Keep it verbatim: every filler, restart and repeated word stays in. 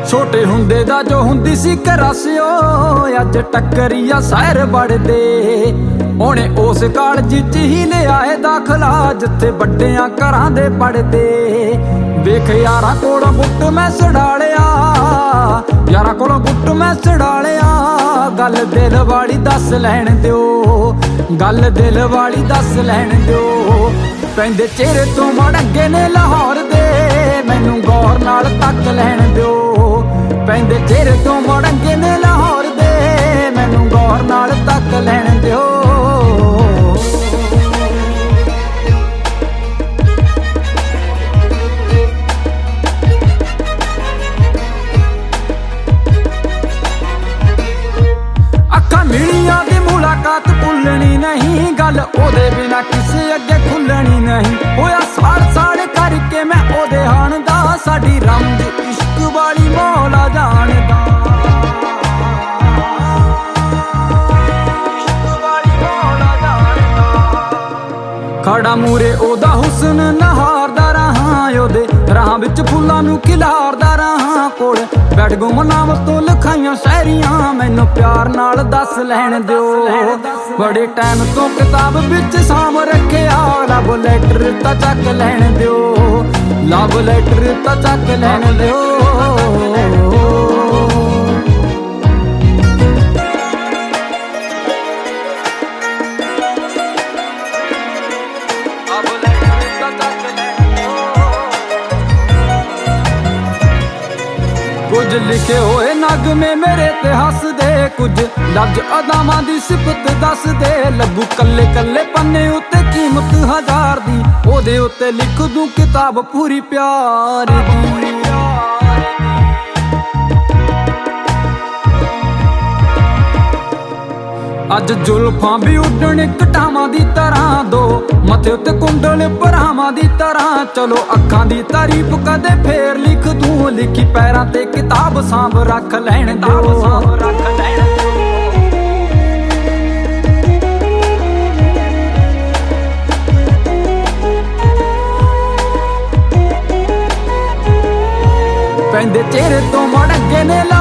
ਛੋਟੇ ਹੁੰਦੇ ਦਾ ਜੋ ਹੁੰਦੀ ਸੀ ਕਰਾਸਿਓ, ਅੱਜ ਟੱਕਰੀਆ ਸਹਿਰ ਬੜਦੇ। ਉਹਨੇ ਉਸ ਕਾਲਜ ਚ ਹੀ ਲਿਆਏ ਦਾਖਲਾ ਜਿੱਥੇ ਵੱਡਿਆਂ ਘਰਾਂ ਦੇ ਪੜਦੇ। ਵੇਖ ਯਾਰਾਂ ਕੋਲੋਂ ਗੁੱਟ ਮੈਂ ਸੜਾਲਿਆ, ਯਾਰਾਂ ਕੋਲੋਂ ਗੁੱਟ ਮੈਂ ਸੜਾਲਿਆ। ਗੱਲ ਦਿਲ ਵਾਲੀ ਦੱਸ ਲੈਣ ਦਿਓ, ਗੱਲ ਦਿਲ ਵਾਲੀ ਦੱਸ ਲੈਣ ਦਿਓ। ਪੈਂਦੇ ਚਿਹਰੇ ਤੋਂ ਮੜੰਗੇ ਨੇ ਲਾਹੌਰ ਦੇ, ਮੈਨੂੰ ਗੌਰ ਨਾਲ ਤੱਕ ਲੈਣ ਦਿਓ। ਪੈਂਦੇ ਚਿਹਰੇ ਤੋਂ ਮੜੰਗੇ ਨੇ ਲਾਹੌਰ ਦੇ, ਮੈਨੂੰ ਗੌਰ ਨਾਲ ਤੱਕ ਲੈਣ ਦਿਓ। ਅੱਖਾਂ ਮਿਲੀਆਂ ਦੀ ਮੁਲਾਕਾਤ ਭੁੱਲਣੀ ਨਹੀਂ, ਗੱਲ ਉਹਦੇ ਬਿਨਾ ਕਿਸੇ ਅੱਗੇ ਖੁੱਲਣੀ ਨਹੀਂ। ਹੋਇਆ ਸਾੜ ਸਾੜ ਕਰਕੇ ਮੈਂ ਉਹਦੇ ਹਾਣ ਦਾ, ਸਾਡੀ ਰਮਜ ਇਸ਼ਕ ਵਾਲੀ ਮੌਲਾ ਜਾਣਦਾ। ਖੜਾ ਮੂਰੇ ਉਹਦਾ ਹੁਸਨ ਨਹਾਰਦਾ ਰਹਾਂ, ਉਹਦੇ ਰਾਹਾਂ ਵਿੱਚ ਫੁੱਲਾਂ ਨੂੰ ਖਿਲਾਰਦਾ ਰਹਾਂ। ਕੋਲ ਬੈਠ ਗੁਮਨਾਮ ਤੋਂ ਲਿਖਾਈਆਂ ਸ਼ਾਇਰੀਆਂ, ਮੈਨੂੰ ਪਿਆਰ ਨਾਲ ਦੱਸ ਲੈਣ ਦਿਓ। ਬੜੇ ਟਾਈਮ ਤੋਂ ਕਿਤਾਬ ਵਿੱਚ ਸਾਂਭ ਰੱਖਿਆ, ਲਵ ਲੈਟਰ ਤਾਂ ਚੱਕ ਲੈਣ ਦਿਓ, ਲਵ ਲੈਟਰ ਤਾਂ ਚੱਕ ਲੈਣ ਦਿਓ। ਕੁਝ ਲਿਖੇ ਹੋਏ ਨਗਮੇ ਮੇਰੇ ਤੇ ਹੱਸਦੇ, ਕੁਝ ਲਫ਼ਜ਼ ਅਦਾਵਾਂ ਦੀ ਸਿਫਤ ਦੱਸਦੇ। ਲੱਭੂ ਕੱਲੇ ਕੱਲੇ ਪੰਨੇ ਉੱਤੇ ਕੀਮਤ ਹਜ਼ਾਰ ਦੀ, ਉਹਦੇ ਉੱਤੇ ਲਿਖ ਦੂੰ ਕਿਤਾਬ ਪੂਰੀ ਪਿਆਰ ਦੀ। ਅੱਜ ਜ਼ੁਲਫਾਂ ਵੀ ਉੱਡਣ ਕਟਾਵਾਂ ਦੀ ਤਰ੍ਹਾਂ, ਦੋ ਮੱਥੇ ਉੱਤੇ ਕੁੰਡਲ ਭਰਾਵਾਂ ਦੀ ਤਰ੍ਹਾਂ। ਚਲੋ ਅੱਖਾਂ ਦੀ ਤਾਰੀਫ ਕਦੇ ਫੇਰ ਲਿਖ ਦੂੰ, ਲਿਖੀ ਪੈਰਾਂ ਤੇ ਕਿਤਾਬ ਸਾਂਭ ਰੱਖ ਲੈਣ ਦਿਓ। ਪੈਂਦੇ ਚਿਹਰੇ ਤੋਂ ਮੜੰਗੇ ਨੇ